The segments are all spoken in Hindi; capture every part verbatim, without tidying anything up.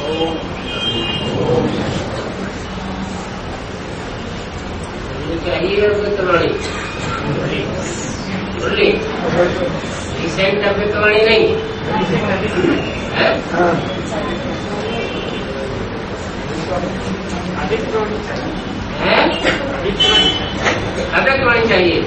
चाहिए अव्यक्तवाणी बोलिए, रिसेंट अव्यक्तवाणी नहीं है, अव्यक्तवाणी चाहिए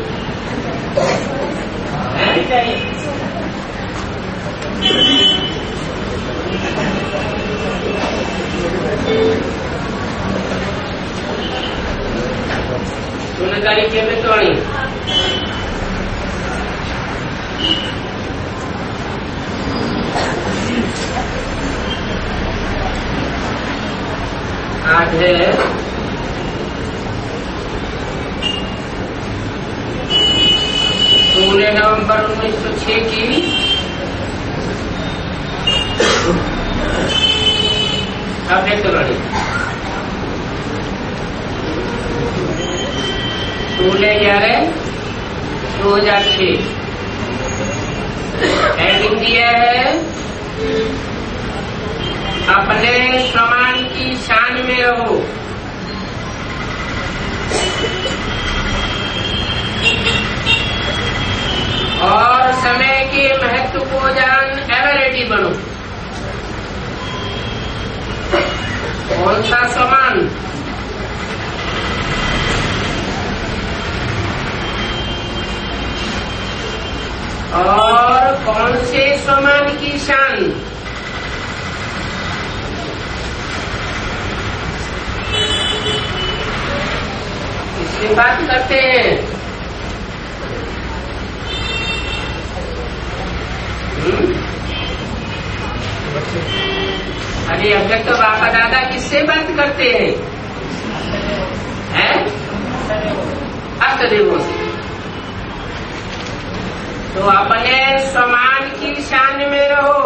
सोलह तारीख की अव्यक्तवाणी आज है सोलह नवंबर उन्नीस सौ छह की अव्यक्तवाणी। सोलह ग्यारह दो हजार छह हेडिंग दिया है, अपने समान की शान में रहो। और समय के महत्व को जान एवरेटी बनो। कौन सा समान? और कौन से समान की शान? इससे बात करते हैं। अरे अव्यक्त तो बापा दादा किससे बात करते हैं? हैं? अष्टदेवों से। तो अपने समान की शान में रहो।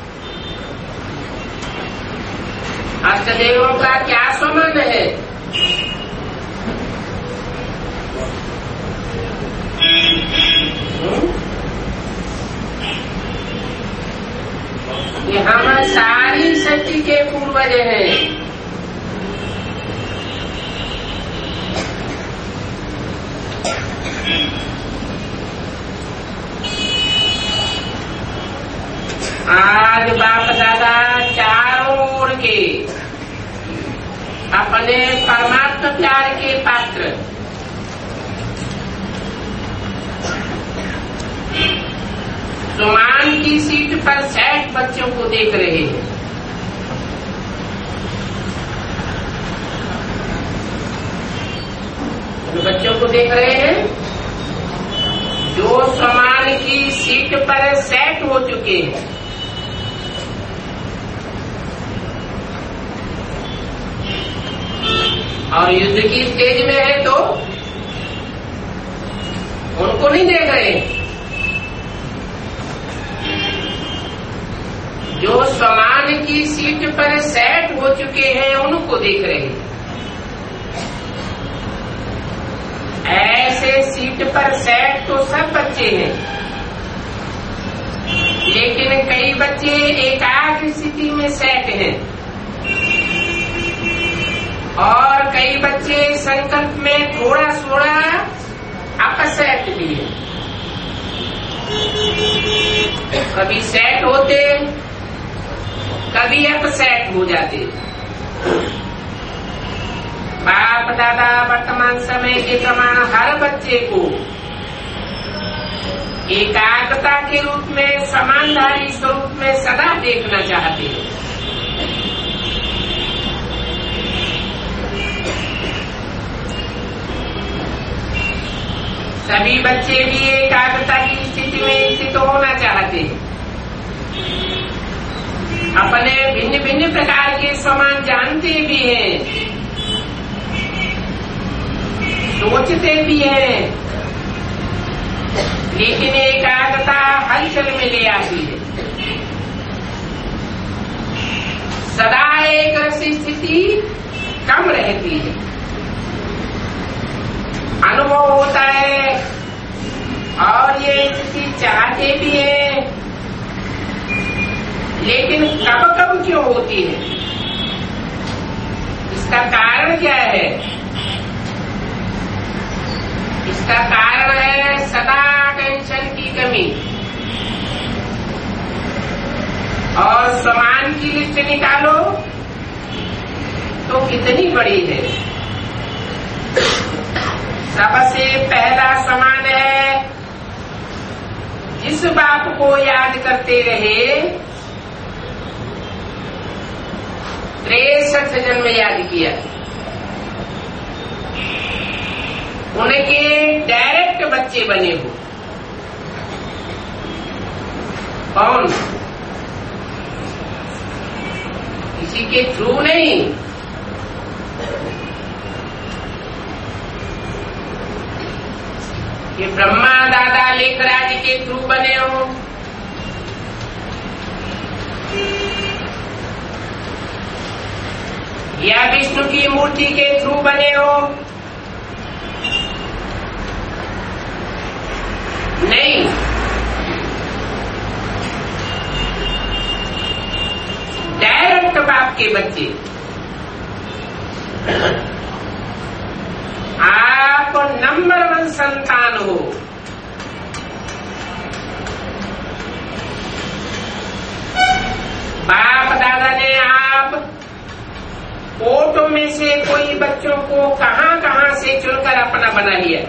अष्टदेवों का क्या समान है? ये हम सारी सृष्टि के पूर्वज हैं। आज बाप दादा चारों ओर के अपने परमात्मा प्यार के पात्र सुमान की सीट पर सेठ बच्चों को देख रहे हैं। जो बच्चों को देख रहे हैं जो समान की सीट पर सेट हो चुके हैं। और युद्ध की स्टेज में है तो उनको नहीं देख रहे। जो समान की सीट पर सेट हो चुके हैं उनको देख रहे हैं। ऐसे सीट पर सेट तो सब बच्चे हैं, लेकिन कई बच्चे एकाग्र स्थिति में सेट हैं और कई बच्चे संकल्प में थोड़ा थोड़ा अपसेट भी है। कभी सेट होते कभी अपसेट हो जाते। बाप दादा वर्तमान समय के प्रमाण हर बच्चे को एकाग्रता के रूप में समानधारी स्वरूप में सदा देखना चाहते हैं। सभी बच्चे भी एकाग्रता की स्थिति में स्थित होना चाहते हैं। अपने भिन्न भिन्न प्रकार के समान जानते भी हैं, सोचते भी हैं, लेकिन एकाग्रता हलचल में ले आती है। सदा एक रसी स्थिति कम रहती है। अनुभव होता है और ये स्थिति चाहते भी हैं, लेकिन कब कब क्यों होती है? इसका कारण क्या है? इसका कारण है सदा टेंशन की कमी। और सामान की लिस्ट निकालो तो कितनी बड़ी है। सबसे पहला सामान है, जिस बाप को याद करते रहे तिरसठ जन्म याद किया, उनके डायरेक्ट बच्चे बने हो। कौन? किसी के थ्रू नहीं, ये ब्रह्मा दादा लेखराज के थ्रू बने हो, या विष्णु की मूर्ति के थ्रू बने हो? नहीं, डायरेक्ट बाप के बच्चे। आप नंबर वन संतान हो। बाप दादा ने आप फोटो में से कोई बच्चों को कहां कहां से चुनकर अपना बना लिया।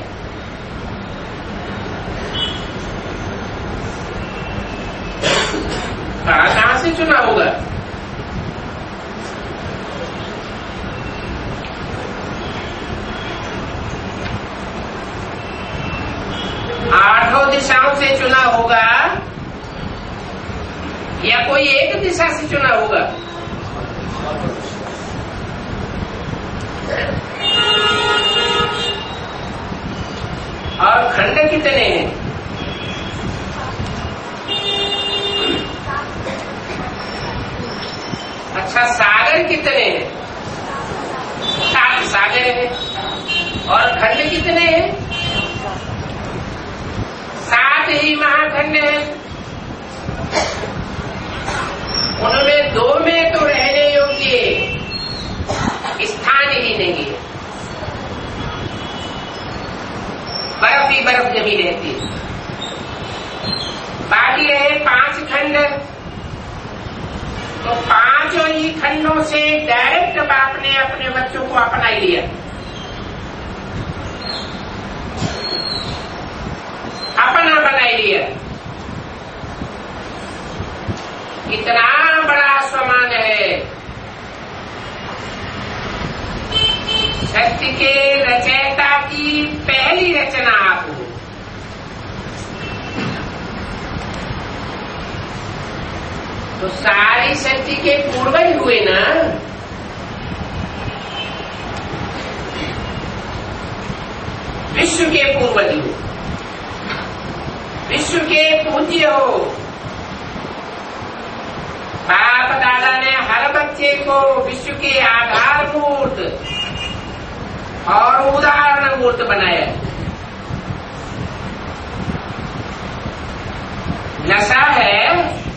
कहां कहां से चुना होगा? आठों दिशाओं से चुना होगा या कोई एक दिशा से चुना होगा? और खंड कितने हैं? अच्छा, सागर कितने हैं? सात सागर है। और खंड कितने हैं? सात ही महाखंड है। उनमें दो में तो रहने योग्य स्थान ही नहीं है, बर्फ ही बर्फ जमी रहती है। बाकी रहे पांच खंड, तो पांचों ही खंडों से डायरेक्ट बाप ने अपने बच्चों को अपना ही लिया। अपना बनाई लिया। इतना बड़ा समान है। सत्य के रचयिता की पहली रचना आप हो। तो सारी सृष्टि के पूर्वज हुए ना। विश्व के पूर्वज हो, विश्व के पूज्य हो। बाप दादा ने हर बच्चे को विश्व के आधारभूत और उदाहरण मूर्त बनाया। नशा है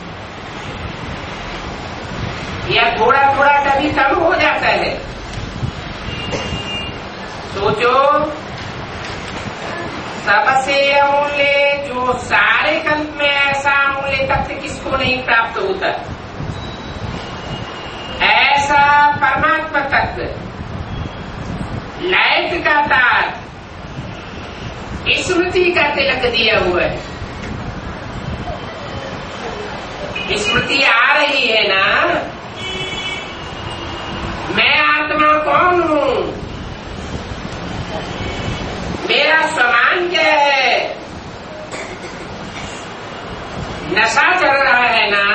या थोड़ा थोड़ा कभी कम हो जाता है? सोचो, सबसे अमूल्य, जो सारे कल्प में ऐसा अमूल्य तत्व किसको नहीं प्राप्त होता, ऐसा परमात्मा तत्व, लाइट का तार, स्मृति का तिलक दिया हुआ है। स्मृति आ रही है ना, मैं आत्मा कौन हूँ, मेरा समान क्या है। नशा चल रहा है ना,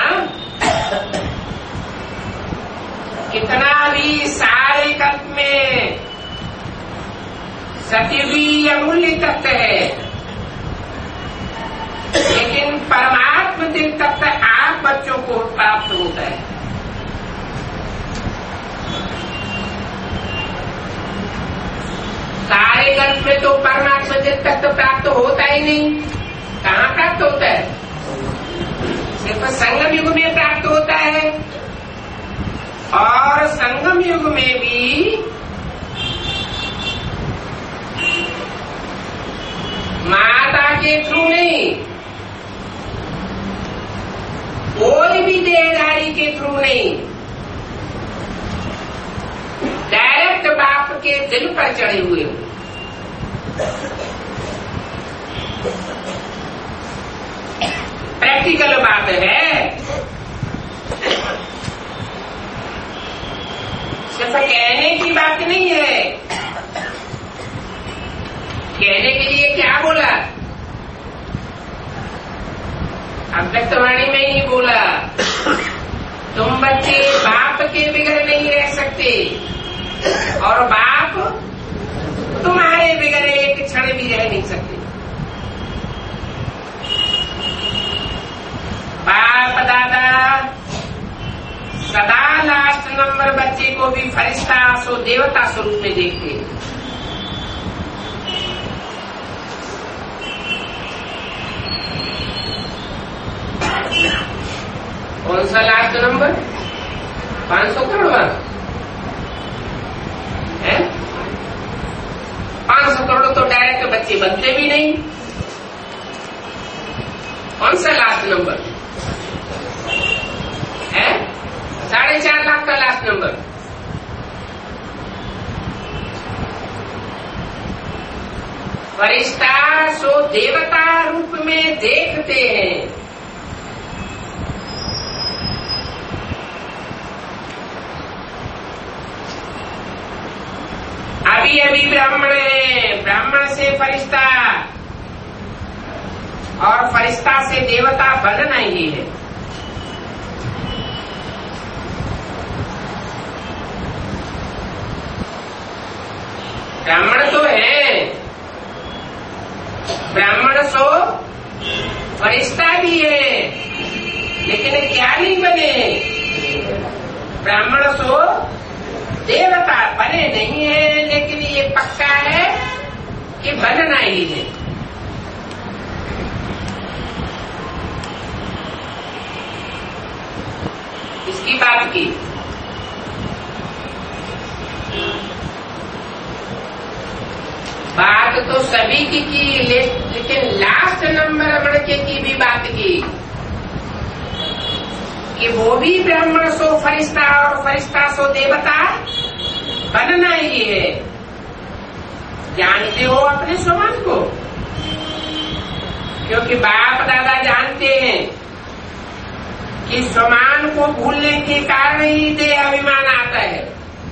कितना भी सारे कल्प में सत्यवी अमूल्य तत्व है, लेकिन परमात्मा दिल तत्व आप बच्चों को प्राप्त होता है। सारे कल्प में तो परमात्मा दिल तत्व प्राप्त होता ही नहीं। कहाँ प्राप्त होता है? सिर्फ संगम युग में प्राप्त होता है। और संगम युग में भी के थ्रू नहीं, डायरेक्ट बाप के दिल पर चढ़े हुए हो। प्रैक्टिकल बात है, सिर्फ कहने की बात नहीं है। कहने के लिए क्या बोला, अव्यक्तवाणी में ही बोला, तुम बच्चे बाप के बिगड़ नहीं रह सकते और बाप तुम्हारे बिगड़ एक क्षण भी रह नहीं सकते। बाप दादा सदा लास्ट नंबर बच्चे को भी फरिश्ता सो देवता स्वरूप में देखते हैं। कौन सा लास्ट नंबर? पांच सौ करोड़ है। पांच सौ करोड़ तो डायरेक्ट बच्चे बनते भी नहीं। कौन सा लास्ट नंबर है? साढ़े चार लाख का लास्ट नंबर। फरिश्ता सो देवता रूप में देखते हैं। अभी अभी ब्राह्मण है, ब्राह्मण से फरिश्ता और फरिश्ता से देवता बनना ही है। ब्राह्मण तो है, ब्राह्मण सो फरिश्ता भी है, लेकिन क्या नहीं बने? ब्राह्मण सो देवता बने नहीं है, लेकिन ये पक्का है कि बनना ही है। इसकी बात की बात तो सभी की की, लेकिन लास्ट नंबर लड़के की भी बात की कि वो भी ब्राह्मण सो फरिश्ता और फरिश्ता सो देवता बनना ही है। जानते हो अपने स्वमान को, क्योंकि बाप दादा जानते हैं कि स्वमान को भूलने के कारण ही देह अभिमान आता है।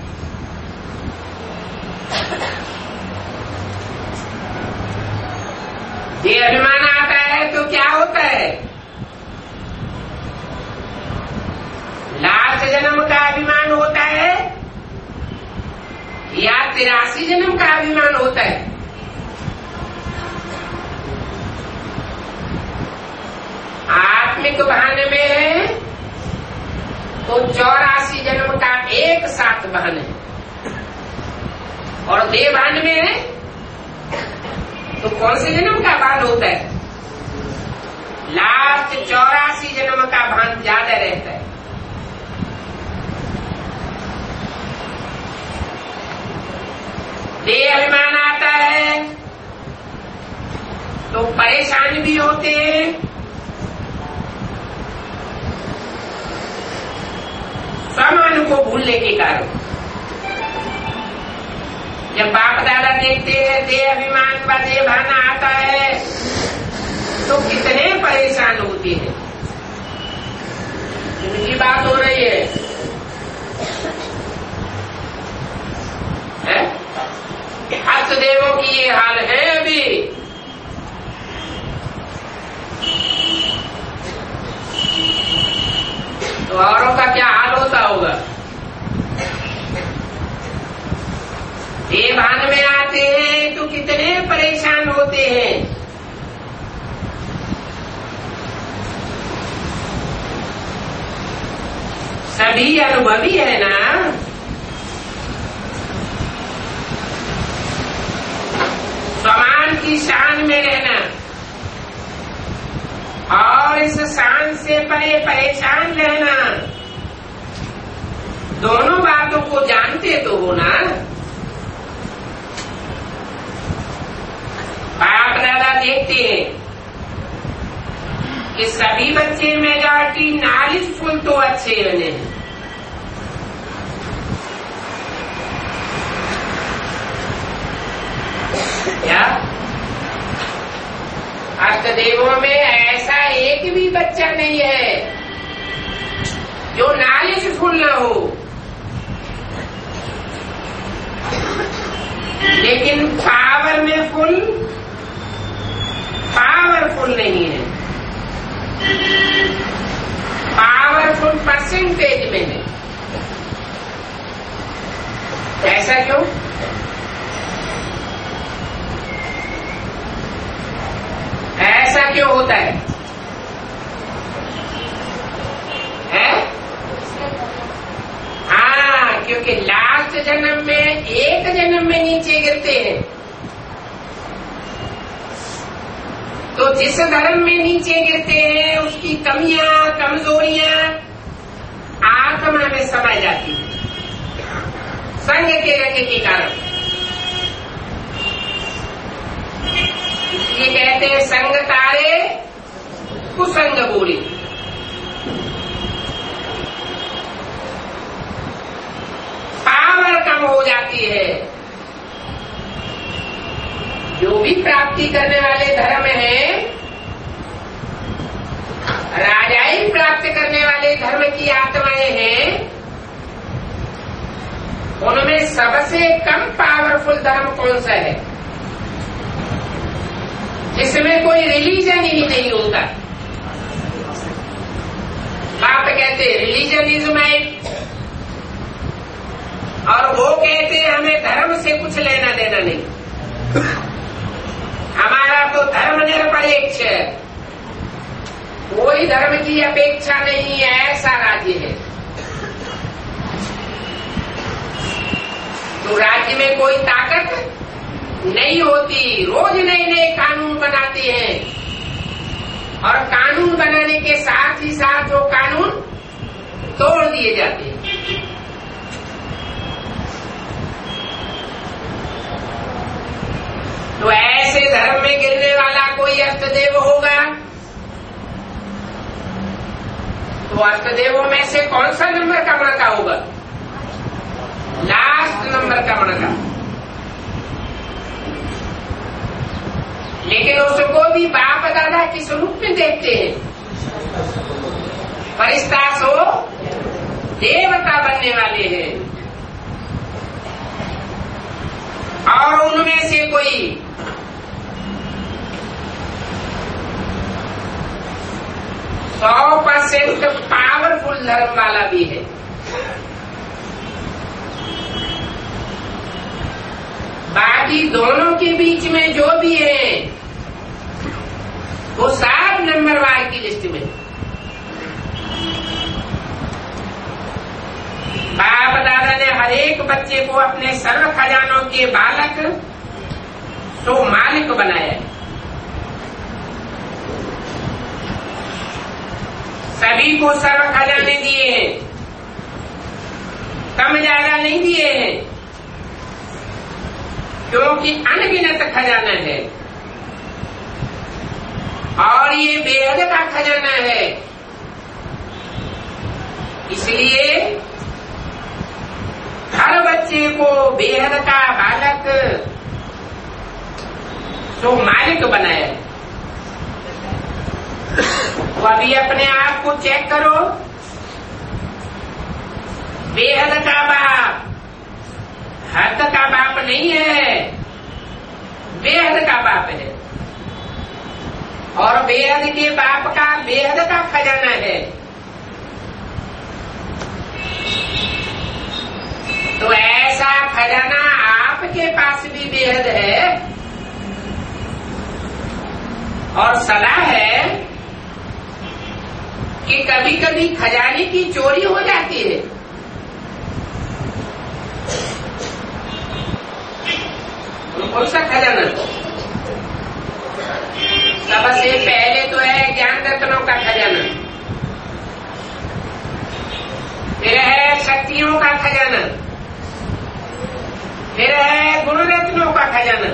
देह अभिमान आता है तो क्या होता है? लास्ट जन्म का अभिमान होता है या तिरासी जन्म का अभिमान होता है? आत्मिक भान में है तो चौरासी जन्म का एक साथ भान है, और देह भान में है तो कौन से जन्म का भान होता है? लास्ट चौरासी जन्म का भान ज्यादा रहता है। देह अभिमान आता है तो परेशान भी होते हैं, स्वमान को भूलने के कारण। जब बाप दादा देखते हैं देह अभिमान व देह भाना आता है तो कितने परेशान होते हैं। इनकी बात हो रही है, है? हस्तदेवों की ये हाल है अभी। तो औरों का क्या हाल होता होगा? देवान में आते हैं तो कितने परेशान होते हैं। सभी अनुभवी है ना। स्वमान की शान में रहना और इस शान से परे परेशान रहना, दोनों बातों को जानते तो हो ना। बाप दादा देखते हैं कि सभी बच्चे मेजॉरिटी नॉलेजफुल तो अच्छे बने हैं। क्या अष्टदेवों में ऐसा एक भी बच्चा नहीं है जो नॉलेजफुल ना हो, लेकिन पावर में फुल पावरफुल नहीं है, पावरफुल परसेंटेज में है। ऐसा क्यों? ऐसा क्यों होता है? है? हाँ, क्योंकि लास्ट जन्म में एक जन्म में नीचे गिरते हैं, तो जिस धर्म में नीचे गिरते हैं उसकी कमियां कमजोरियां आत्मा में समा जाती है संग के रंग के कारण। इसलिए कहते हैं संग तारे कुसंग बोले। पावर कम हो जाती है। जो भी प्राप्ति करने वाले धर्म हैं, राजाई प्राप्त करने वाले धर्म की आत्माएं हैं, उनमें सबसे कम पावरफुल धर्म कौन सा है? जिसमें कोई रिलीजन ही नहीं होता। बाप कहते रिलीजन इज माइट, और वो कहते हमें धर्म से कुछ लेना देना नहीं, हमारा तो धर्म निरपेक्ष है, कोई धर्म की अपेक्षा नहीं है, ऐसा राज्य है। तो राज्य में कोई ताकत नहीं होती, रोज नए नए कानून बनाते हैं, और कानून बनाने के साथ ही साथ वो कानून तोड़ दिए जाते हैं। तो ऐसे धर्म में गिरने वाला कोई अष्टदेव होगा, तो अष्टदेवों में से कौन सा नंबर का मणका होगा? लास्ट नंबर का मणका। लेकिन उसको भी बाप दादा किस रूप में देखते हैं? फरिश्ता सो देवता बनने वाले हैं, और उनमें से कोई सौ परसेंट पावरफुल धर्म वाला भी है। बाकी दोनों के बीच में जो भी है वो सात नंबर वार की लिस्ट में। बाप दादा ने हर एक बच्चे को अपने सर्व खजानों के बालक तो मालिक बनाया है। सभी को सर्व खजाने दिए हैं, कम ज्यादा नहीं दिए हैं, क्योंकि अनगिनत खजाना है और ये बेहद का खजाना है। इसलिए हर बच्चे को बेहद का बालक तो मालिक बनाया है। तो अभी अपने आप को चेक करो, बेहद का बाप हद का बाप नहीं है, बेहद का बाप है, और बेहद के बाप का बेहद का खजाना है। तो ऐसा खजाना आपके पास भी बेहद है, और सलाह है कि कभी कभी खजाने की चोरी हो जाती है। कौन सा खजाना? सबसे पहले तो है ज्ञान रत्नों का खजाना, फिर है शक्तियों का खजाना, फिर है गुण रत्नों का खजाना।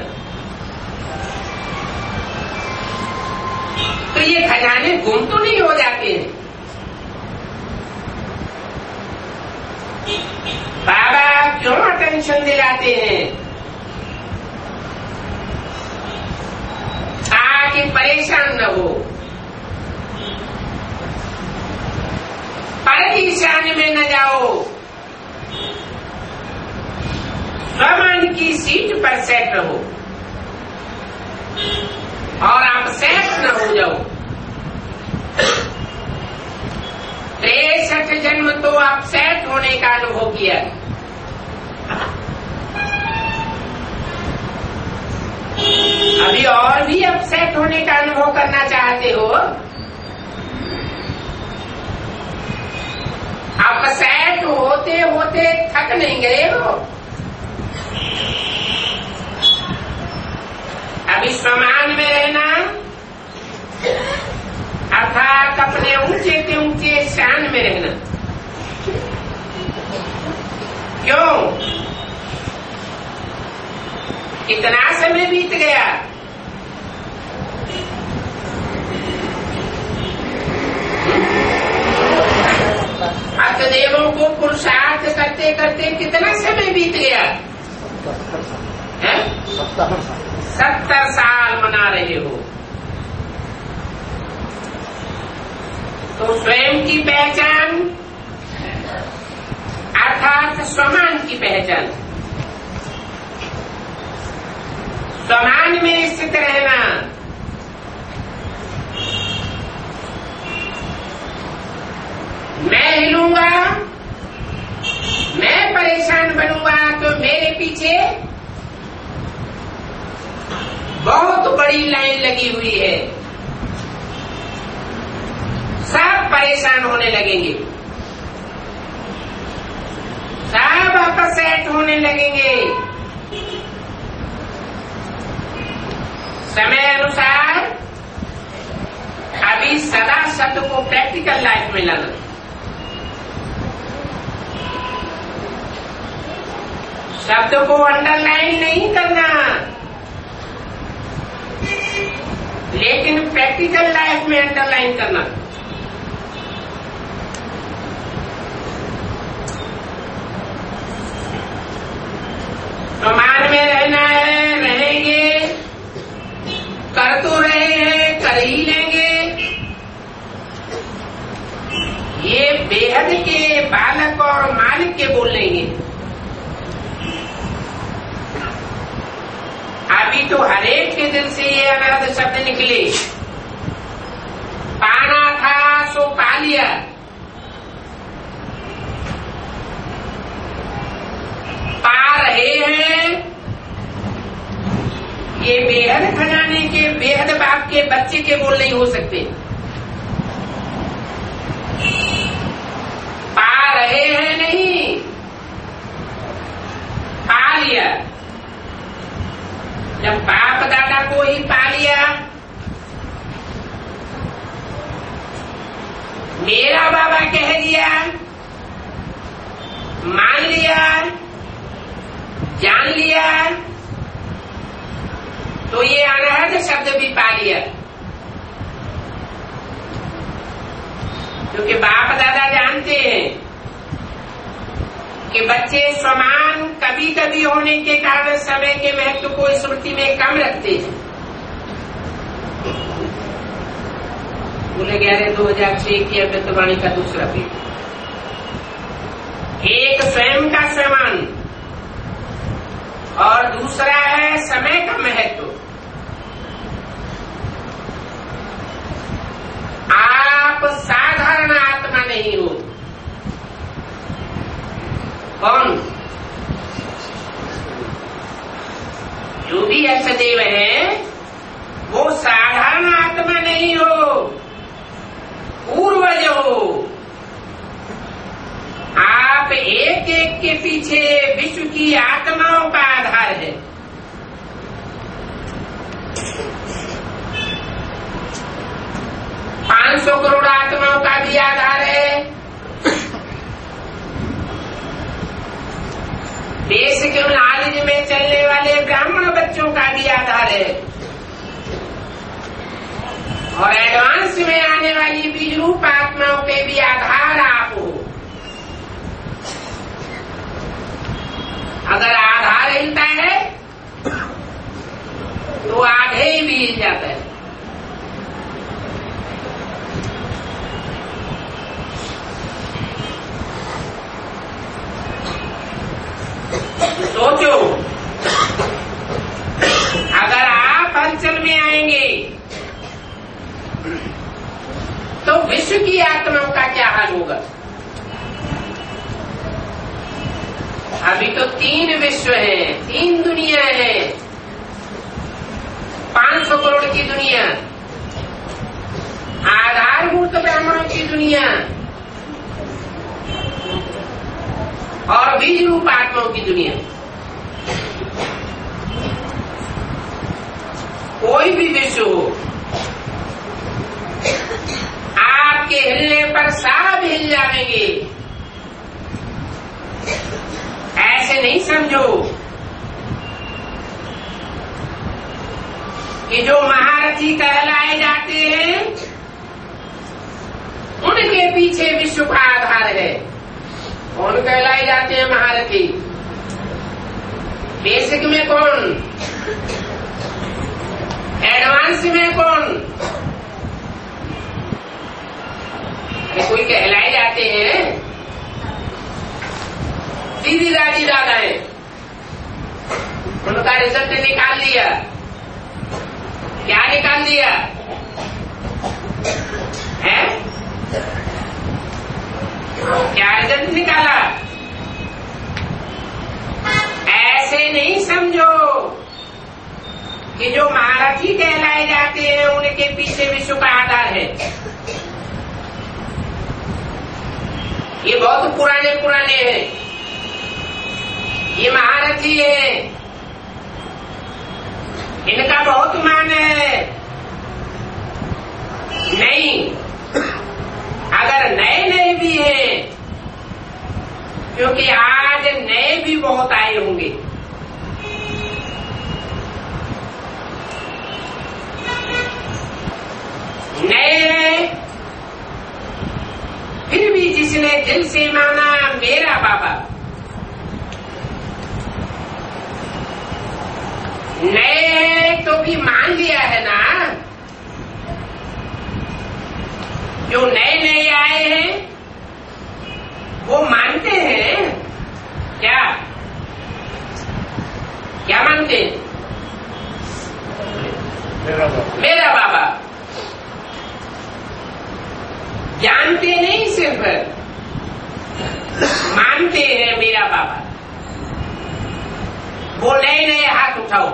तो ये खजाने गुम तो नहीं हो जाते हैं, टेंशन दिलाते हैं ताकि परेशान न हो, परेशानी में न जाओ, स्वमान की सीट पर सेट रहो और आप सेट न हो जाओ। तिरसठ जन्म तो आप सेट होने का अनुभव किया, अभी और भी आप सेट होने का अनुभव करना चाहते हो। आप सेट होते होते थक नहीं गए हो, अभी स्वमान में रहना अर्थात अपने ऊंचे से ऊंचे शान में रहना। क्यों? कितना समय बीत गया, अष्टदेवों को पुरुषार्थ करते करते कितना समय बीत गया? सत्तर साल मना रहे हो। तो स्वयं की पहचान अर्थात स्वमान की पहचान, स्वमान में स्थित रहना, मैं हिलूंगा, मैं परेशान बनूंगा तो मेरे पीछे बहुत बड़ी लाइन लगी हुई है, सब परेशान होने लगेंगे, सब आपस सेट होने लगेंगे। समय अनुसार अभी सदा शब्द को प्रैक्टिकल लाइफ में लाना, शब्द को अंडरलाइन नहीं करना, लेकिन प्रैक्टिकल लाइफ में अंडरलाइन करना। स्वमान में रहना है, रहेंगे, कर तो रहे हैं, कर ही लेंगे। ये बेहद के बालक और मालिक के बोल लेंगे। अभी तो हरेक के दिल से ये अनाथ शब्द निकले, पाना था सो पा लिया, पा रहे हैं। ये बेहद खजाने के बेहद बाप के बच्चे के बोल नहीं हो सकते। पा रहे हैं नहीं, पा लिया। जब बाप दादा को ही पा लिया, मेरा बाबा कह दिया, मान लिया, जान लिया, तो ये अनहद शब्द भी पा लिया। क्योंकि बाप दादा जानते हैं कि बच्चे समान कभी कभी होने के कारण समय के महत्व को स्मृति में कम रखते हैं। बोले ग्यारह दो हजार छह की अमृतवाणी का दूसरा पीठ, एक स्वयं का समान और दूसरा है समय का महत्व। आप साधारण आत्मा नहीं हो। कौन? जो भी अष्टदेव है वो साधारण आत्मा नहीं हो, पूर्वज हो। आप एक एक के पीछे विश्व की आत्माओं का आधार है। पांच सौ करोड़ आत्माओं का भी आधार है, देश के नॉलेज में चलने वाले ब्राह्मण बच्चों का भी आधार है, और एडवांस में आने वाली बीज रूप आत्माओं के भी आधार आप हो। अगर अभी तो तीन विश्व हैं, तीन दुनिया है, पांच सौ करोड़ की दुनिया, आधारभूत ब्राह्मणों की दुनिया और बीज रूप आत्माओं की दुनिया। कोई भी विश्व हो, आपके हिलने पर सब हिल जाएंगे। ऐसे नहीं समझो कि जो महारथी कहलाए जाते हैं उनके पीछे विश्व का आधार है। कौन कहलाए जाते हैं महारथी? बेसिक में कौन, एडवांस में कौन? अरे कोई कहलाए जाते हैं दीदी दादी दादा है, उनका रिजल्ट निकाल लिया। क्या निकाल दिया है? क्या रिजल्ट निकाला? ऐसे नहीं समझो कि जो महारथी कहलाए जाते हैं उनके पीछे विश्व का आधार है। ये बहुत पुराने पुराने हैं, ये महारथी है, इनका बहुत मान है। नहीं, अगर नए नए भी हैं, क्योंकि आज नए भी बहुत आए होंगे, नए फिर भी जिसने दिल से माना मेरा बाबा, नए तो भी मान लिया है ना। जो नए नए आए हैं वो मानते हैं क्या? क्या मानते हैं? मेरा बाबा, मेरा बाबा। जानते नहीं, सिर्फ मानते हैं मेरा बाबा। वो नए नए हाथ उठाओ,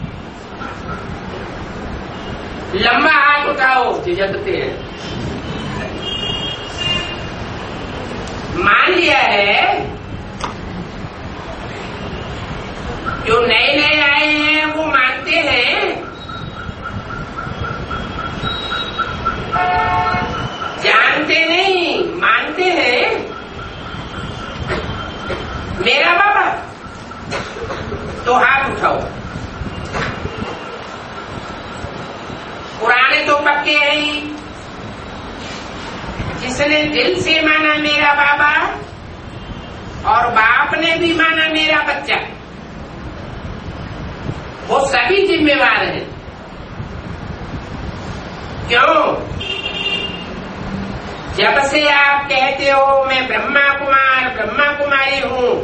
लंबा हाथ उठाओ, झिझकते हैं। मान लिया है, जो नए नए आए हैं वो मानते हैं। जानते नहीं, मानते हैं मेरा बाबा। तो हाथ उठाओ। पुराने तो पक्के हैं ही, जिसने दिल से माना मेरा बाबा और बाप ने भी माना मेरा बच्चा, वो सभी जिम्मेवार हैं। क्यों? जब से आप कहते हो मैं ब्रह्मा कुमार ब्रह्मा कुमारी हूं,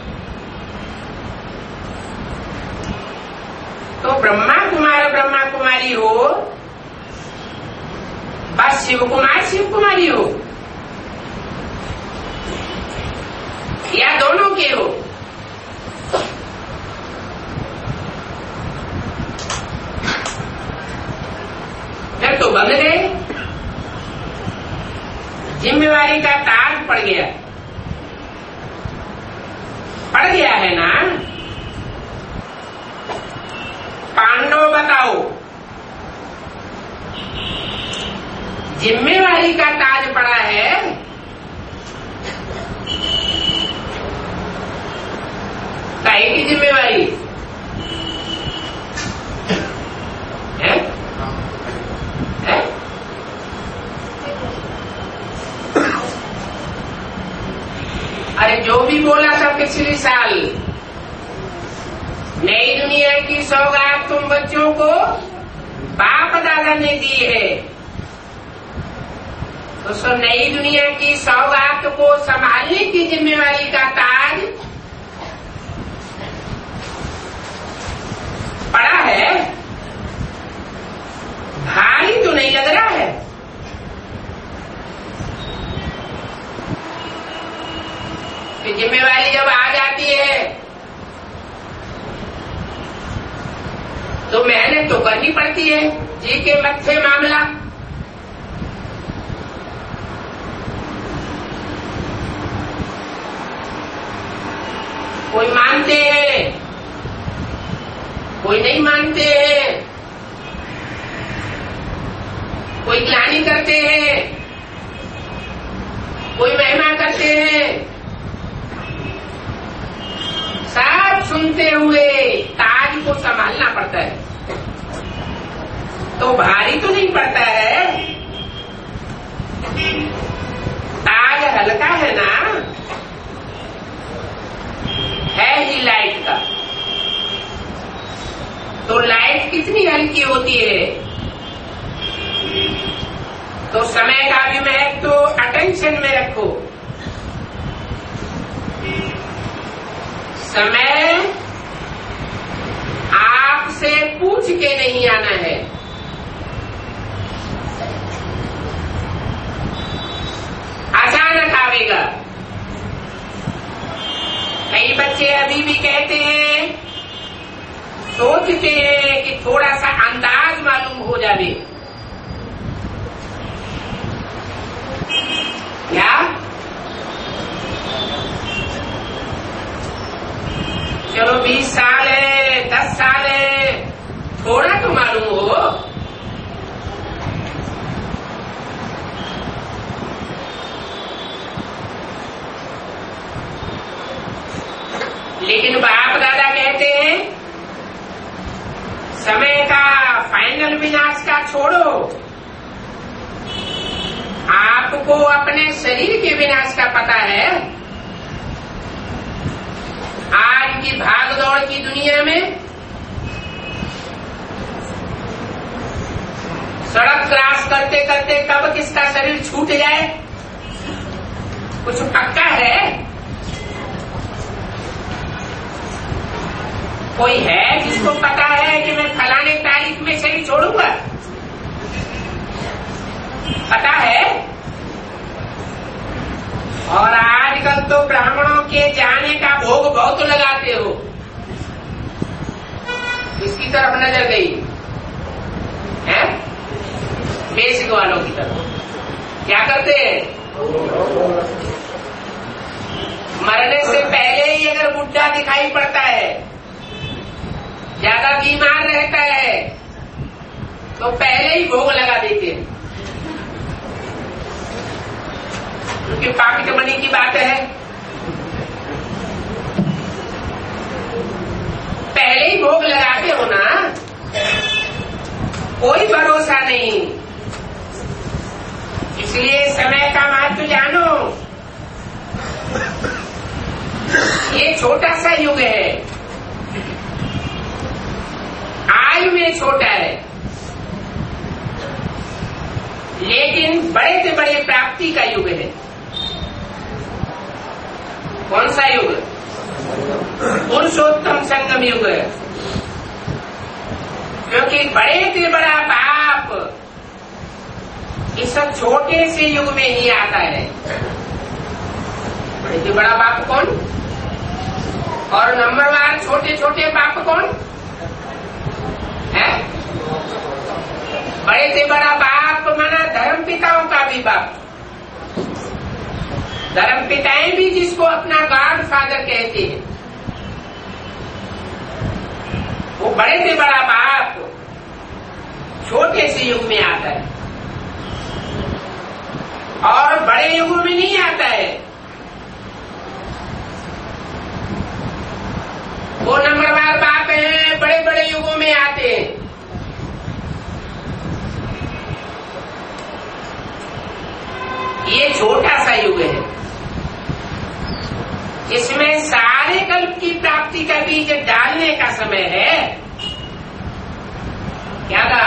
तो ब्रह्मा कुमार ब्रह्मा कुमारी हो, बस शिव कुमार शिव कुमारी हो, या दोनों के हो? फिर तो बंद गए, जिम्मेवारी का ताज पड़ गया। पड़ गया है ना? पांडव बताओ, जिम्मेवारी का ताज पड़ा है। काहे की जिम्मेवारी है? है? अरे जो भी बोला था पिछले साल, नई दुनिया की सौगात तुम बच्चों को बाप दादा ने दी है, तो सो नई दुनिया की सौगात को संभालने की जिम्मेवारी का ताज पड़ा है। भारी तो नहीं लग रहा है? कि जिम्मेवारी जब आ जाती है तो मेहनत तो करनी पड़ती है। जी के मत्थे मामला। कोई मानते हैं, कोई नहीं मानते हैं, कोई ग्लानि करते हैं, कोई महिमा करते हैं। सब सुनते हुए ताज को संभालना पड़ता है। तो भारी तो नहीं पड़ता है, ताज हल्का है ना, है ही लाइट का। तो लाइट कितनी हल्की होती है, तो समय का भी महत्व तो अटेंशन में रखो। समय आपसे पूछ के नहीं आना है, अचानक आवेगा। कई बच्चे अभी भी कहते हैं, सोचते हैं कि थोड़ा सा अंदाज मालूम हो जावे। क्या चलो बीस साल है, दस साल है, थोड़ा तो मालूम हो। लेकिन बाप दादा कहते हैं, समय का फाइनल विनाश का छोड़ो, आपको अपने शरीर के विनाश का पता है। आज की भाग दौड़ की दुनिया में सड़क क्रॉस करते करते कब किसका शरीर छूट जाए कुछ पक्का है? कोई है जिसको पता है कि मैं फलाने तारीख में शरीर छोड़ूंगा? पता है? और आजकल तो ब्राह्मणों के जाने का भोग बहुत लगाते हो। इसकी तरफ नजर गई है, बेसिक वालों की तरफ। क्या करते हैं? मरने से पहले ही अगर बुढ़ा दिखाई पड़ता है, ज्यादा बीमार रहता है, तो पहले ही भोग लगा देते हैं, क्योंकि पाकिट मनी की बात है। पहले ही भोग लगाते हो ना, कोई भरोसा नहीं। इसलिए समय का महत्व जानो। ये छोटा सा युग है, आयु में छोटा है, लेकिन बड़े से बड़े प्राप्ति का युग है। कौन सा युग? पुरुषोत्तम संगम युग है। क्योंकि बड़े से बड़ा पाप इस छोटे से युग में ही आता है। बड़े से बड़ा पाप कौन? और नंबरवार छोटे छोटे पाप कौन है? बड़े से बड़ा बाप माना धर्म पिताओं का भी बाप। धर्म पिताएं भी जिसको अपना गॉड फादर कहते हैं, वो बड़े से बड़ा बाप छोटे से युग में आता है, और बड़े युग में नहीं आता है। वो नंबरवार बाप हैं, बड़े बड़े युगों में आते हैं। ये छोटा सा युग है, इसमें सारे कल्प की प्राप्ति का बीज डालने का समय है। क्या था?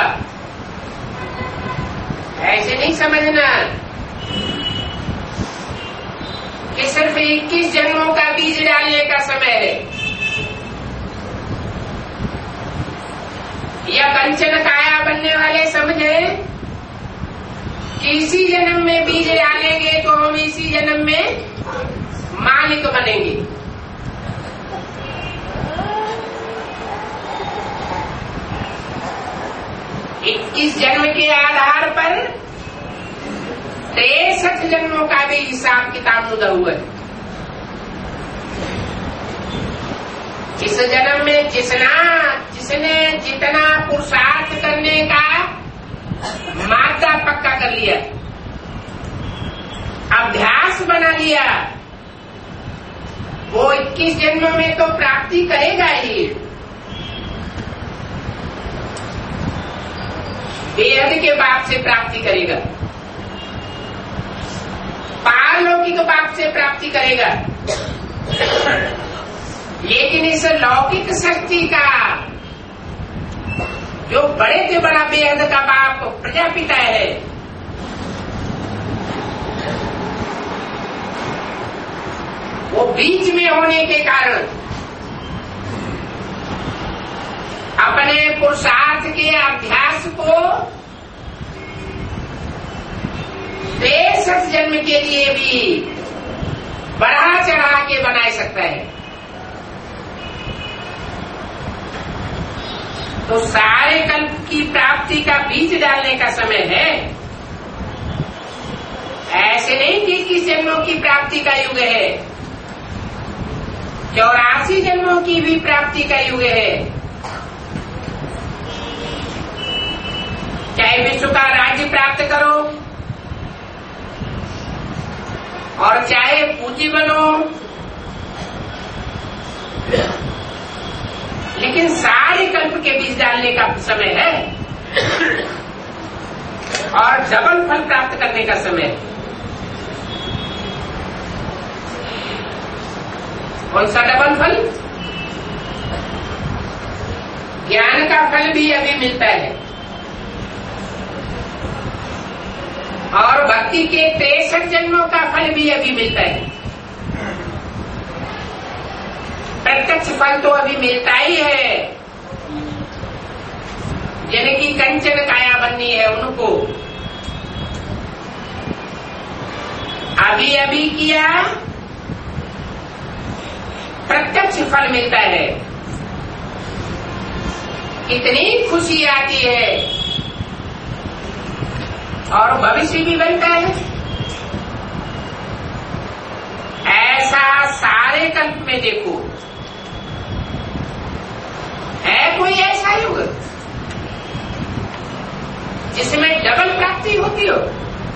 ऐसे नहीं समझना कि सिर्फ इक्कीस जन्मों का बीज डालने का समय है, या कंचन काया बनने वाले समझे कि इसी जन्म में बीज डालेंगे तो हम इसी जन्म में माँ मालिक बनेंगे। इक्कीस जन्म के आधार पर तिरसठ जन्मों का भी हिसाब किताब मुद्दा हुआ है। इस जन्म में जिसना जिसने जितना पुरुषार्थ करने का मादा पक्का कर लिया, अभ्यास बना लिया, वो इक्कीस जन्मों में तो प्राप्ति करेगा ही। बेहद के बाप से प्राप्ति करेगा, पारलौकिक बाप से प्राप्ति करेगा। लेकिन इस लौकिक शक्ति का जो बड़े से बड़ा बेहद का बाप प्रजापिता है, वो बीच में होने के कारण अपने पुरुषार्थ के अभ्यास को तिरसठ जन्म के लिए भी बढ़ा चढ़ा के बना सकता है। तो सारे कल्प की प्राप्ति का बीज डालने का समय है। ऐसे नहीं कि इक्कीस जन्मों की प्राप्ति का युग है, चौरासी जन्मों की भी प्राप्ति का युग है। चाहे विश्व का राज्य प्राप्त करो और चाहे पूंजी बनो, लेकिन सारे कल्प के बीज डालने का समय है और डबल फल प्राप्त करने का समय है। कौन सा डबल फल? ज्ञान का फल भी अभी मिलता है और भक्ति के तिरसठ जन्मों का फल भी अभी मिलता है। प्रत्यक्ष फल तो अभी मिलता ही है, जिनकी कंचन काया बननी है उनको अभी अभी किया प्रत्यक्ष फल मिलता है। कितनी खुशी आती है और भविष्य भी बनता है। ऐसा सारे कल्प में देखो, है कोई ऐसा युग जिसमें डबल प्राप्ति होती हो?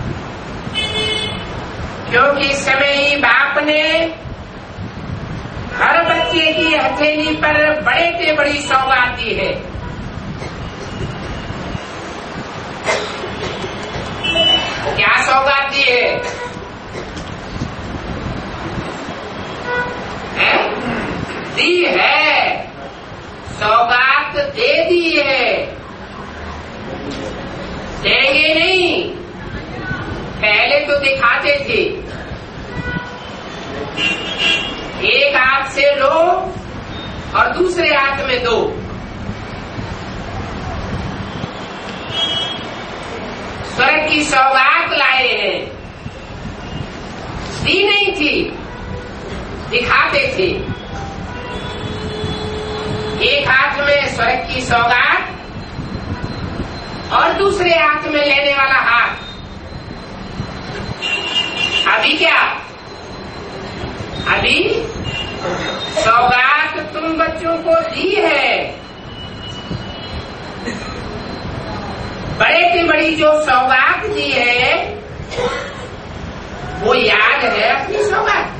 क्योंकि इस समय ही बाप ने हर बच्चे की हथेली पर बड़े से बड़ी सौगात दी है। क्या सौगात दी है? है? दी है, सौगात दे दी है, देंगे नहीं। पहले तो दिखाते थे, एक हाथ से लो और दूसरे हाथ में दो। स्वर्ग की सौगात लाए हैं, दी नहीं थी, दिखाते थे। एक हाथ में स्वर्ग की सौगात और दूसरे हाथ में लेने वाला हाथ। अभी क्या? अभी सौगात तुम बच्चों को दी है, बड़े से बड़ी जो सौगात दी है वो याद है अपनी सौगात।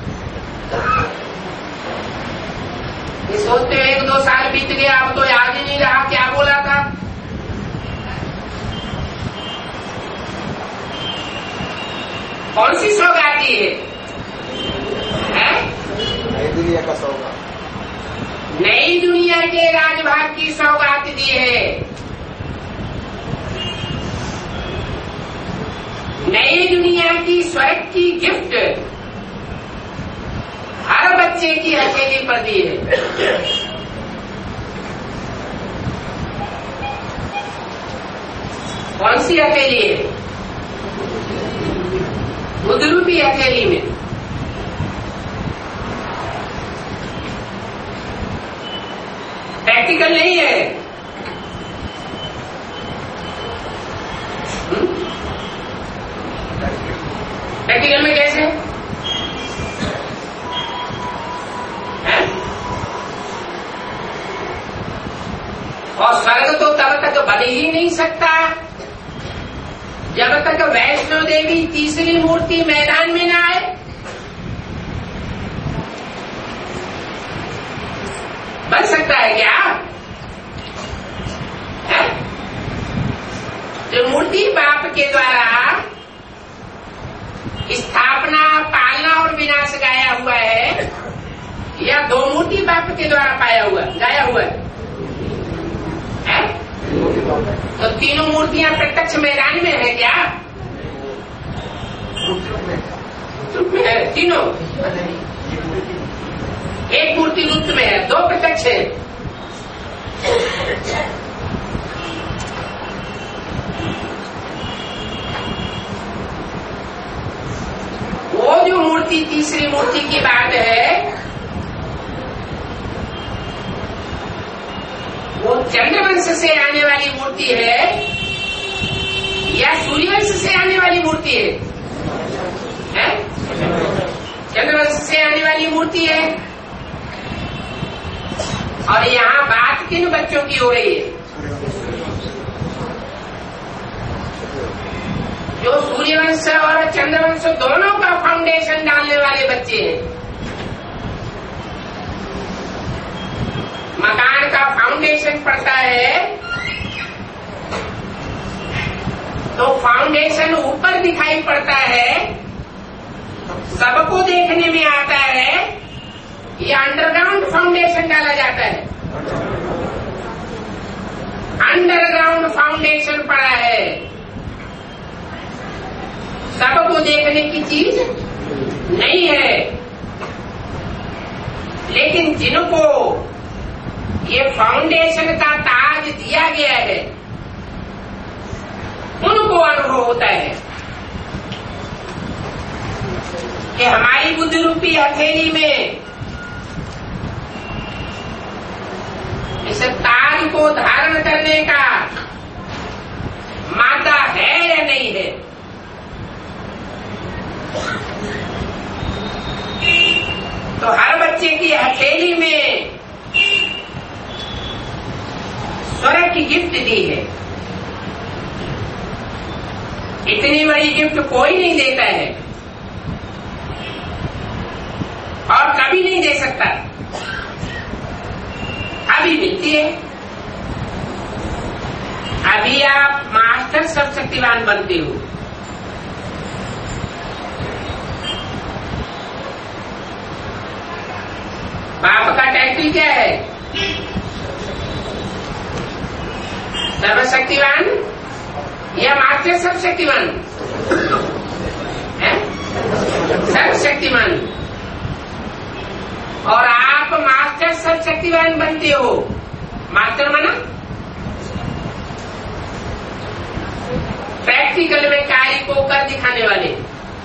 ये सोचते हो एक दो साल बीत गया, अब तो याद ही नहीं रहा क्या बोला था। कौन सी सौगात दी है? है? नई दुनिया का सौगात, नई दुनिया के राजभाग की सौगात दी है। नई दुनिया की स्वर्ग की गिफ्ट हर बच्चे की हथेली पर दी है। कौन सी हथेली है? बुद्ध रूपी हथेली में प्रैक्टिकल नहीं है। प्रैक्टिकल में कैसे है? और स्वर्ग तो तब तक बन ही नहीं सकता जब तक वैष्णो देवी तीसरी मूर्ति मैदान में ना आए। बन सकता है क्या? है? जो मूर्ति बाप के द्वारा स्थापना, पालना और विनाश गाया हुआ है, या दो मूर्ति बाप के द्वारा पाया हुआ गाया हुआ है, है? तो तीनों मूर्तियां प्रत्यक्ष मैदान में है क्या? रूप में है तीनों। एक मूर्ति रूप में है, दो प्रत्यक्ष है। वो जो मूर्ति तीसरी मूर्ति की बात है, वो चंद्रवंश से आने वाली मूर्ति है या सूर्यवंश से आने वाली मूर्ति है? है? चंद्रवंश से आने वाली मूर्ति है। और यहाँ बात किन बच्चों की हो रही है? जो सूर्यवंश और चंद्रवंश दोनों का फाउंडेशन डालने वाले बच्चे हैं। मकान का फाउंडेशन पड़ता है तो फाउंडेशन ऊपर दिखाई पड़ता है, सबको देखने में आता है, या अंडरग्राउंड फाउंडेशन डाला जाता है? अंडरग्राउंड फाउंडेशन पड़ा है, सबको देखने की चीज नहीं है। लेकिन जिनको ये फाउंडेशन का ताज दिया गया है, उनको अनुभव होता है कि हमारी बुद्धि रूपी हथेली में इस ताज को धारण करने का मादा है या नहीं है। तो हर बच्चे की हथेली में स्वर्ग की गिफ्ट दी है। इतनी बड़ी गिफ्ट कोई नहीं देता है और कभी नहीं दे सकता। अभी मिलती है, अभी आप मास्टर सर्वशक्तिवान बनते हो। बाप का टाइटल क्या है? सर्वशक्तिवान या मास्टर सर्वशक्तिवान? सर्वशक्तिवान। और आप मास्टर सर्वशक्तिवान बनते हो। मास्टर माना प्रैक्टिकल में कार्य को कर दिखाने वाले।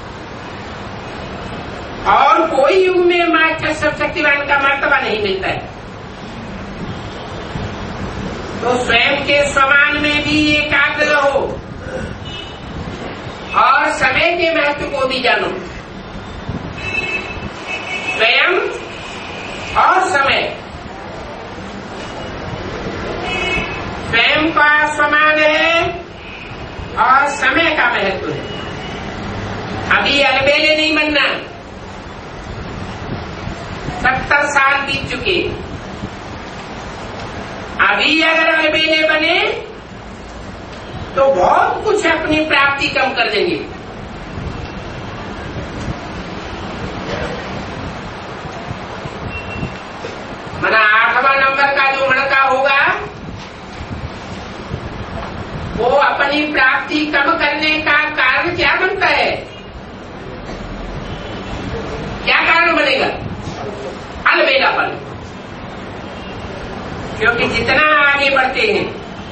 और कोई युग में मास्टर सर्वशक्तिवान का मर्तबा नहीं मिलता है। तो स्वयं के समान में भी एकाग्र रहो और समय के महत्व को भी जानो। स्वयं और समय, स्वयं का समान है और समय का महत्व है। अभी अलबेले नहीं बनना। सत्तर साल बीत चुके, अभी अगर अलबेले बने तो बहुत कुछ अपनी प्राप्ति कम कर देंगे। मना आठवां नंबर का जो लड़का होगा वो अपनी प्राप्ति कम करने का कारण क्या बनता है? क्या कारण बनेगा? अलबेलापन। क्योंकि जितना आगे बढ़ते हैं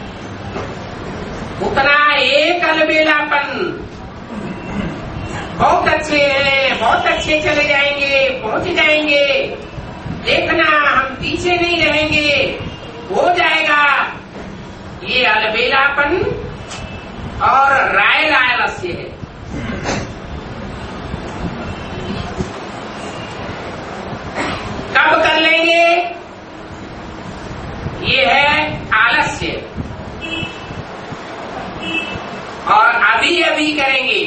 उतना एक अलबेलापन, बहुत अच्छे हैं, बहुत अच्छे चले जाएंगे, पहुंच जाएंगे, देखना हम पीछे नहीं रहेंगे, हो जाएगा ये अलबेलापन और रायल आलस्य है। कब कर लेंगे? ये है आलस्य, और अभी अभी करेंगे।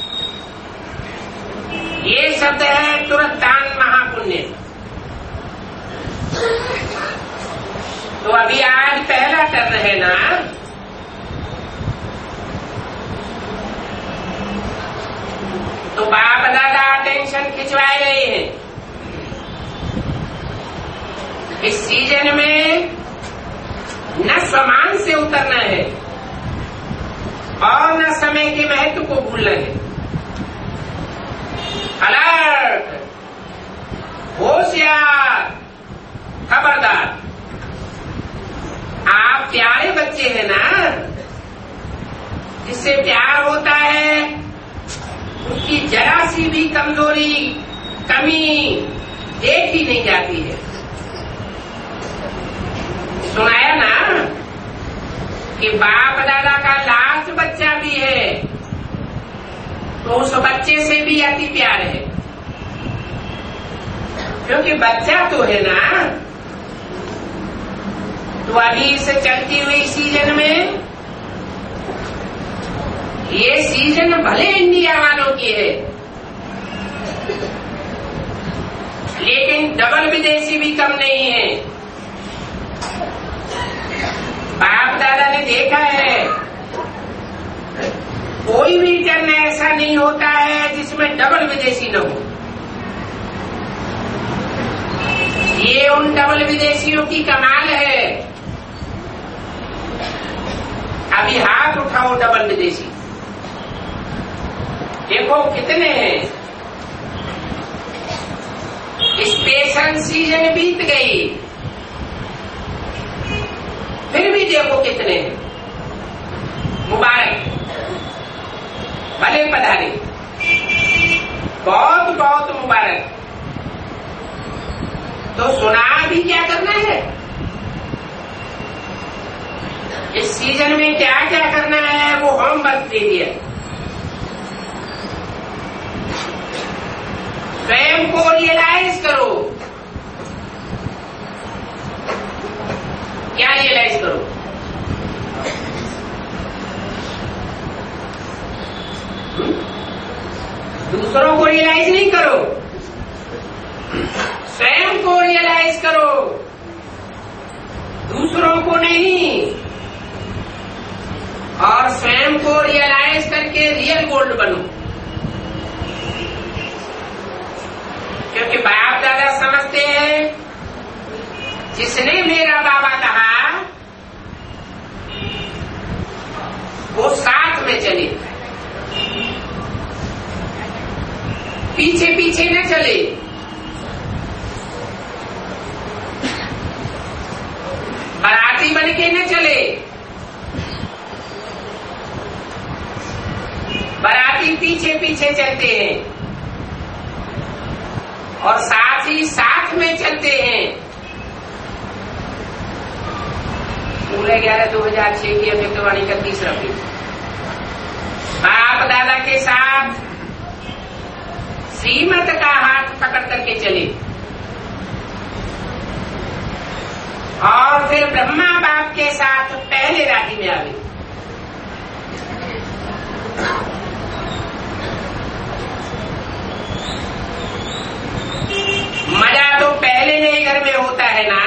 ये शब्द है तुरंत दान महापुण्य। तो अभी आज पहला टर्न है ना, तो बाप दादा टेंशन खिंचवाए गए हैं। इस सीजन में न स्वमान से उतरना है और न समय के महत्व को भूलना है। अलर्ट, होशियार, खबरदार। आप प्यारे बच्चे हैं ना, जिससे प्यार होता है उसकी जरा सी भी कमजोरी, कमी देखी नहीं जाती है। सुनाया ना कि बाप दादा का लास्ट बच्चा भी है, तो उस बच्चे से भी अति प्यार है, क्योंकि बच्चा तो है ना। तो अभी इस चलती हुई सीजन में, ये सीजन भले इंडिया वालों की है, लेकिन डबल विदेशी भी कम नहीं है। बाप दादा ने देखा है कोई भी जन्म ऐसा नहीं होता है जिसमें डबल विदेशी न हो। ये उन डबल विदेशियों की कमाल है। अभी हाथ उठाओ डबल विदेशी, देखो कितने हैं। स्पेशल सीजन बीत गई, फिर भी देखो कितने हैं। मुबारक, भले पधारे, बहुत बहुत मुबारक। तो सुना भी क्या करना है, इस सीजन में क्या क्या करना है वो होमवर्क दे दिया। स्वयं को रियलाइज करो। क्या रियलाइज करो? दूसरों को रियलाइज नहीं करो, स्वयं को रियलाइज करो, दूसरों को नहीं। और स्वयं को रियलाइज करके रियल गोल्ड बनो, क्योंकि बाप दादा समझते हैं जिसने मेरा बाबा कहा वो साथ में चले, पीछे पीछे न चले। बाराती बन के न चले, बाराती पीछे पीछे चलते हैं और साथ ही साथ में चलते हैं। सोलह ग्यारह दो हजार छह की अमृतवाणी का तीसरा पेज। बाप दादा के साथ श्रीमत का हाथ पकड़ करके चले और फिर ब्रह्मा बाप के साथ पहले राजी में आवे। मजा तो पहले नए घर में होता है ना।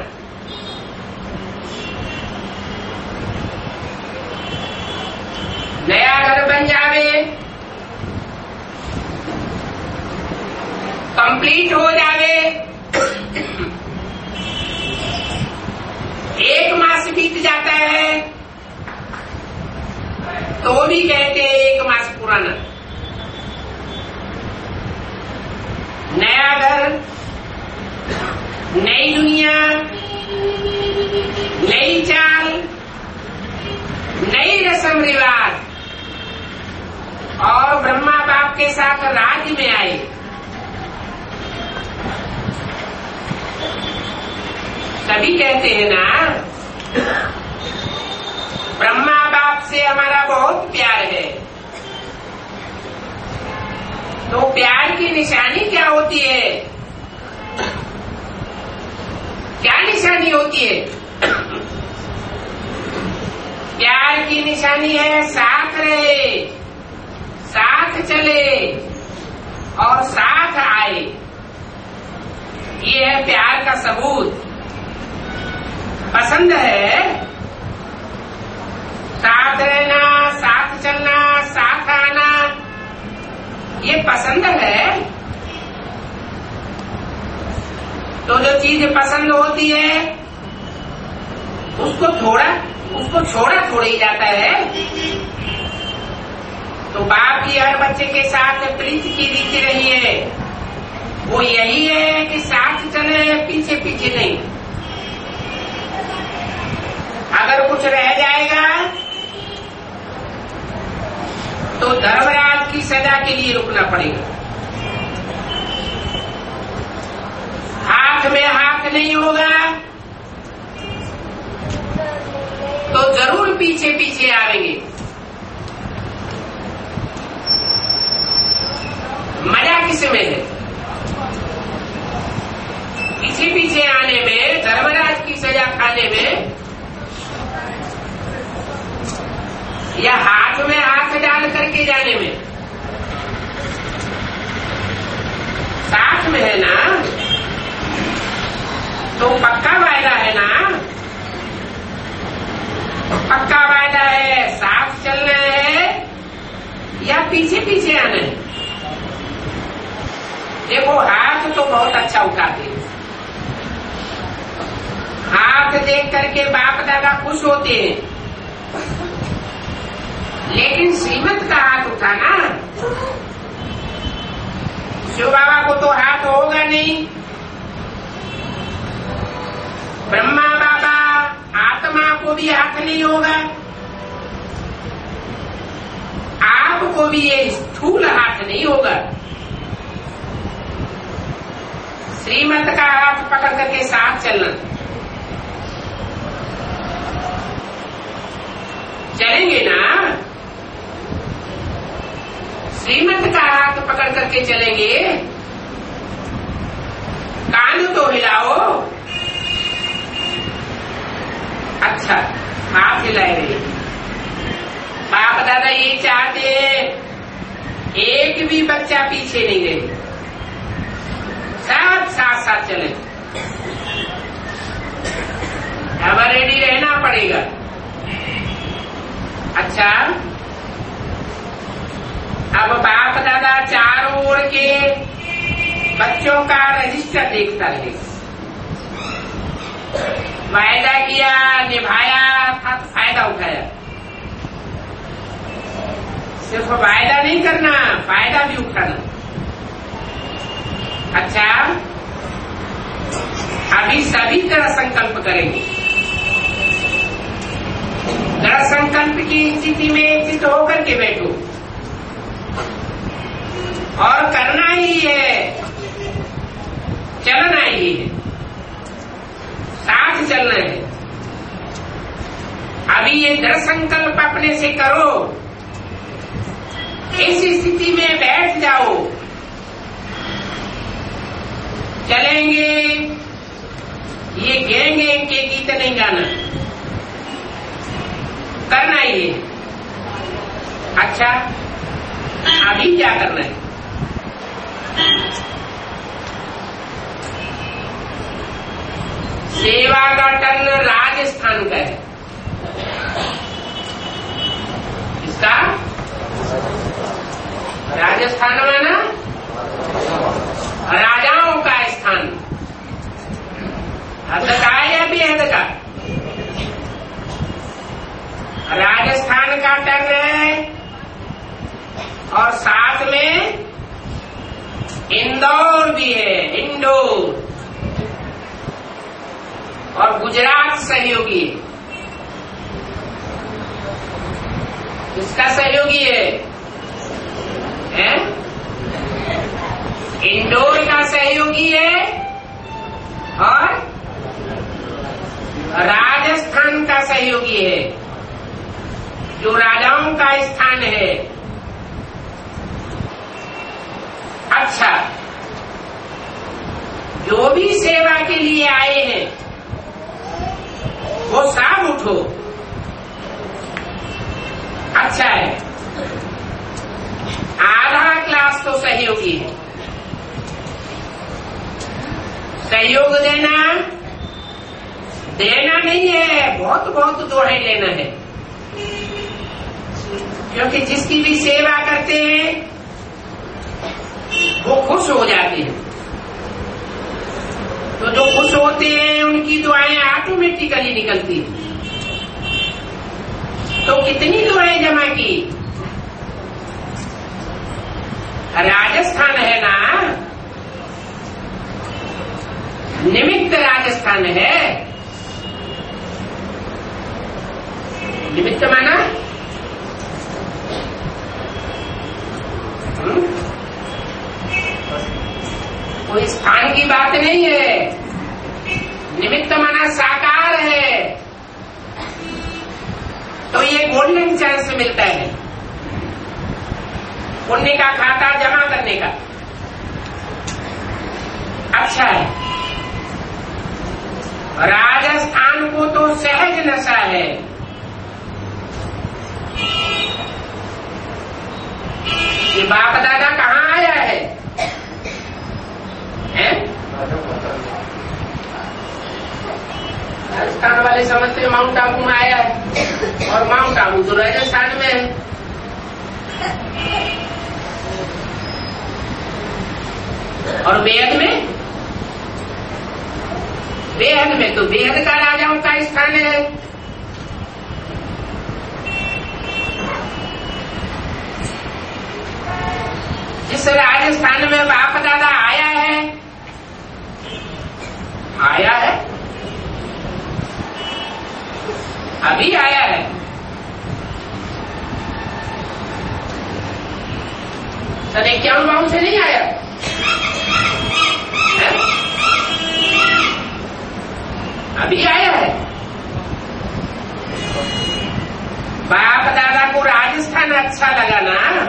नया घर बन जावे, कंप्लीट हो जावे, एक मास बीत जाता है तो भी कहते हैं एक मास पुराना। नया घर, नई दुनिया, नई चाल, नई रस्म रिवाज, और ब्रह्मा बाप के साथ राज्य में आए। तभी कहते हैं ना ब्रह्मा बाप से हमारा बहुत प्यार है, तो प्यार की निशानी क्या होती है? क्या निशानी होती है? प्यार की निशानी है साथ रहे, साथ चले और साथ आए। ये है प्यार का सबूत। पसंद है साथ रहना, साथ चलना, साथ आना, ये पसंद है। तो जो चीज पसंद होती है उसको थोड़ा उसको छोड़ा थोड़ा ही जाता है। तो बाप की हर बच्चे के साथ प्रीति की रीति रही है, वो यही है कि साथ चले, पीछे पीछे नहीं। अगर कुछ रह जाएगा तो धर्मराज की सजा के लिए रुकना पड़ेगा। हाथ में हाथ नहीं होगा तो जरूर पीछे पीछे आएंगे। मजा किसमें है? पीछे पीछे आने में, धर्मराज की सजा खाने में, या हाथ में हाथ डाल करके जाने में? साथ में है ना, तो पक्का वायदा है ना, पक्का वायदा है। साथ चलना है या पीछे पीछे आना है? देखो हाथ तो बहुत अच्छा उठाते हैं, हाथ देख करके बाप दादा खुश होते हैं, लेकिन श्रीमत का हाथ उठाना, शिव बाबा को तो हाथ होगा नहीं। ब्रह्मा बाबा आत्मा को भी हाथ नहीं होगा, आपको भी ये स्थूल हाथ नहीं होगा। श्रीमत का हाथ पकड़ करके साथ चलना। चलेंगे ना? श्रीमत का हाथ पकड़ करके चलेंगे। कान तो हिलाओ। अच्छा, हाथ हिलाए रहे। बाप दादा ये चाहते एक भी बच्चा पीछे नहीं रहे, सब साथ साथ चले। अब रेडी रहना पड़ेगा। अच्छा, अब बाप दादा चारों ओर के बच्चों का रजिस्टर देखता है। वायदा किया, निभाया, फायदा उठाया। सिर्फ वायदा नहीं करना, फायदा भी उठाना। अच्छा, अभी सभी तरह संकल्प करेंगे। दृढ़ संकल्प की स्थिति में चित होकर के बैठो और करना ही है, चलना ही है, साथ चलना है। अभी ये दृढ़ संकल्प अपने से करो, इस स्थिति में बैठ जाओ। चलेंगे, ये गेंगे के गीत नहीं गाना, करना ही है। अच्छा, अभी क्या करना है? सेवा का टन राजस्थान का है। इसका राजस्थान में ना राजाओं का स्थान, हद का या बेहद का। राजस्थान का टन है और साथ में इंदौर भी है, इंदौर, और गुजरात सहयोगी है। किसका सहयोगी है? हैं? इंदौर का सहयोगी है और राजस्थान का सहयोगी है, जो राजाओं का स्थान है। अच्छा, जो भी सेवा के लिए आए हैं वो सब उठो। अच्छा है, आधा क्लास तो सहयोगी है। सहयोग देना देना नहीं है, बहुत बहुत दोहे लेना है, क्योंकि जिसकी भी सेवा करते हैं वो खुश हो जाते हैं। तो जो खुश होते हैं उनकी दुआएं ऑटोमेटिकली निकलती हैं। तो कितनी दुआएं जमा की? राजस्थान है ना, निमित्त राजस्थान है। निमित्त माना हुँ? कोई स्थान की बात नहीं है। निमित्त माना साकार है। तो ये गोल्डन चांस मिलता है पुण्य का खाता जमा करने का। अच्छा है, राजस्थान को तो सहज नशा है। ये बाप दादा कहाँ आया है, हैं? राजस्थान वाले समझते हैं माउंट आबू में आया है, और माउंट आबू तो राजस्थान में है। और बेहद में बेहद में तो बेहद का राजाओं का स्थान है। जिस राजस्थान में बाप दादा आया है आया है अभी आया है, सर इक्यावन बावन से नहीं आया है? अभी आया है। बाप दादा को राजस्थान अच्छा लगा ना,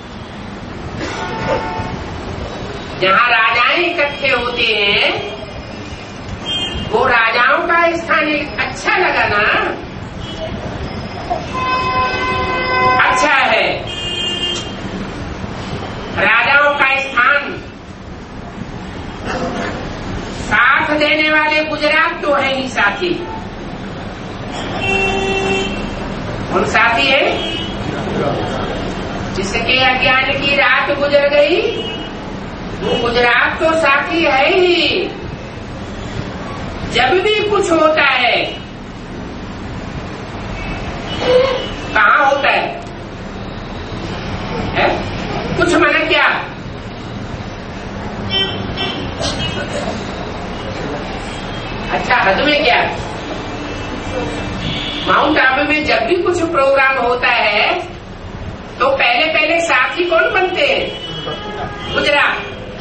जहाँ राजाएं इकट्ठे होते हैं वो राजाओं का स्थान अच्छा लगा ना। अच्छा है, राजाओं का स्थान। साथ देने वाले गुजरात तो है ही साथी। कौन साथी है? जिसके अज्ञान की रात गुजर गई वो गुजरात तो साथी है ही। जब भी कुछ होता है कहाँ होता है, है? कुछ माना क्या? अच्छा, हद में क्या? माउंट आबू में जब भी कुछ प्रोग्राम होता है तो पहले पहले साथी कौन बनते हैं? गुजरात।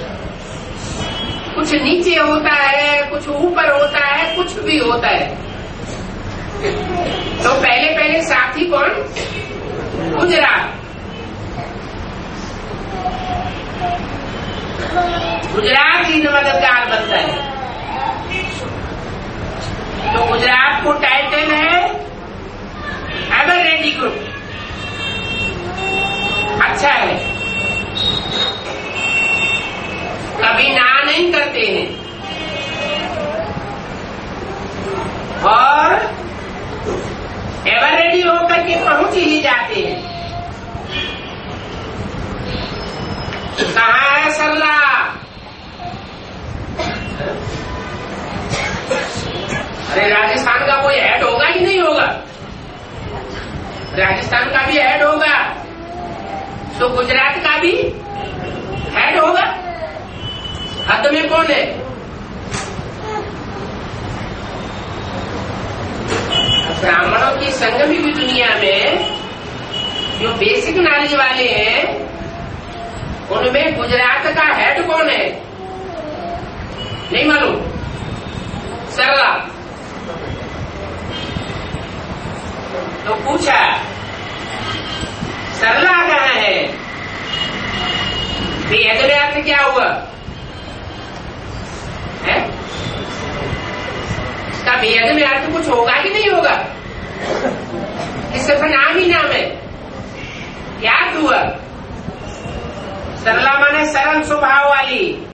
कुछ नीचे होता है, कुछ ऊपर होता है, कुछ भी होता है तो पहले पहले साथी कौन? गुजरात। गुजरात ही मददगार बनता है। तो गुजरात को टाइटल है एवर रेडी ग्रुप। अच्छा है, कभी ना नहीं करते हैं और एवर रेडी होकर के पहुंच ही जाते हैं। कहाँ है सरला? अरे राजस्थान का कोई हेड होगा कि नहीं होगा? राजस्थान का भी हेड होगा तो गुजरात का भी हेड होगा। हद में कौन है? ब्राह्मणों की संगम की दुनिया में जो बेसिक नॉलेज वाले हैं उनमें गुजरात का हेड कौन है? नहीं मालूम? सरला। क्या हुआ है? इसका वेद में अर्थ कुछ होगा कि नहीं होगा? इस नाम ही नाम है। क्या हुआ? सरला माने सरल स्वभाव वाली,